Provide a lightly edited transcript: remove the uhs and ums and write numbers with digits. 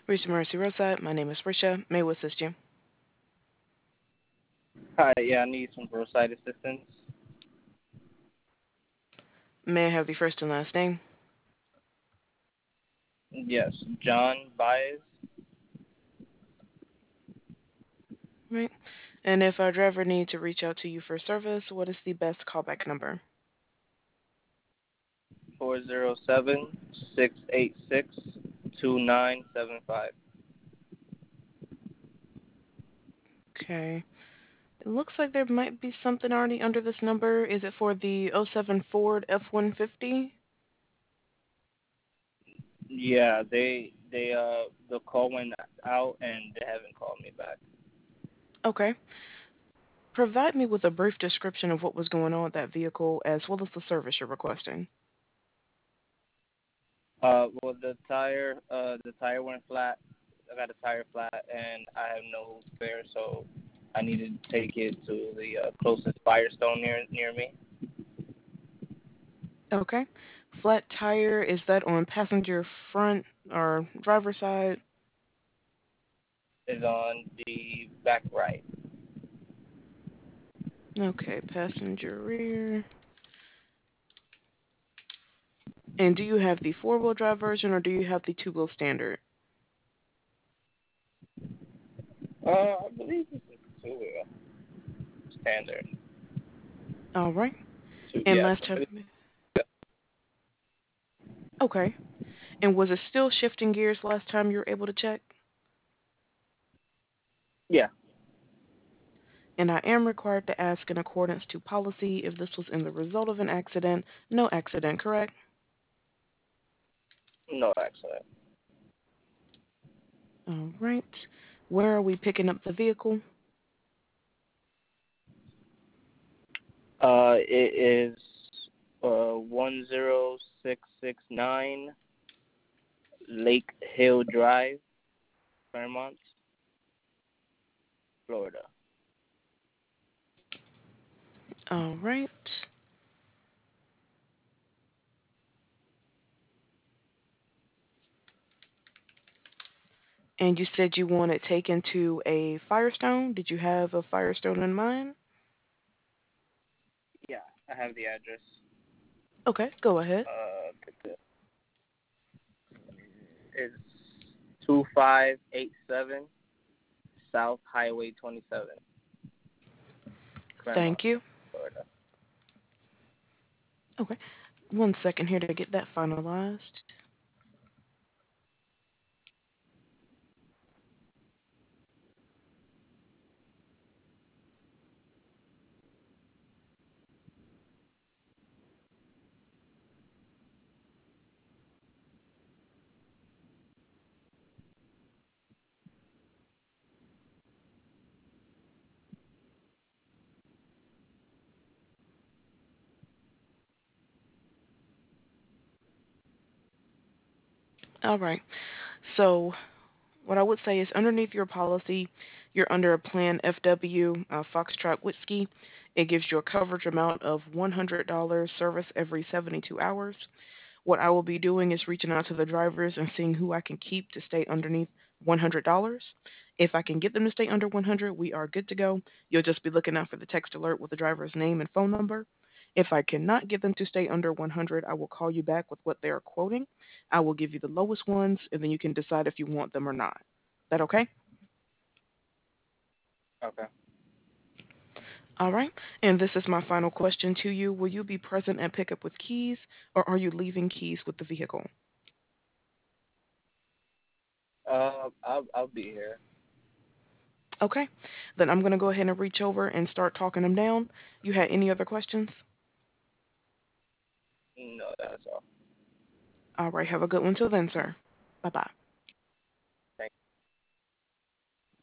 Reach Mercy Roadside. My name is Risha. May we assist you? Hi, yeah, I need some roadside assistance. May I have the first and last name? Yes, John Baez, Right. And if our driver needs to reach out to you for service, what is the best callback number? 407-686-2975. Okay. It looks like there might be something already under this number. Is it for the '07 Ford F-150? Yeah, the call went out and they haven't called me back. Okay. Provide me with a brief description of what was going on with that vehicle as well as the service you're requesting. Well, the tire went flat. I got a tire flat, and I have no spare, so I needed to take it to the closest Firestone near me. Okay. Flat tire, is that on passenger front or driver side? Is on the back right. Okay, passenger rear. And do you have the four-wheel drive version or do you have the two-wheel standard? I believe it's a two-wheel standard. All right. Two, And yes, last I time, believe. okay. And was it still shifting gears last time you were able to check? Yeah, And I am required to ask in accordance to policy if this was in the result of an accident. No accident, correct? no accident. All right. Where are we picking up the vehicle? It is 10669 Lake Hill Drive, Claremont, Florida. All right. And you said you want it taken to a Firestone. Did you have a Firestone in mind? Yeah, I have the address. Okay, go ahead. It's 2587 South Highway 27, Claremont, Thank you. Florida. Okay. One second here to get that finalized. All right. So what I would say is underneath your policy, you're under a plan FW, Foxtrot Whiskey. It gives you a coverage amount of $100 service every 72 hours. What I will be doing is reaching out to the drivers and seeing who I can keep to stay underneath $100. If I can get them to stay under 100, we are good to go. You'll just be looking out for the text alert with the driver's name and phone number. If I cannot get them to stay under 100, I will call you back with what they are quoting. I will give you the lowest ones, and then you can decide if you want them or not. That okay? Okay. All right. And this is my final question to you. Will you be present at pickup with keys, or are you leaving keys with the vehicle? I'll be here. Okay. Then I'm going to go ahead and reach over and start talking them down. You had any other questions? No, that's all. All right. Have a good one till then, sir. Bye-bye.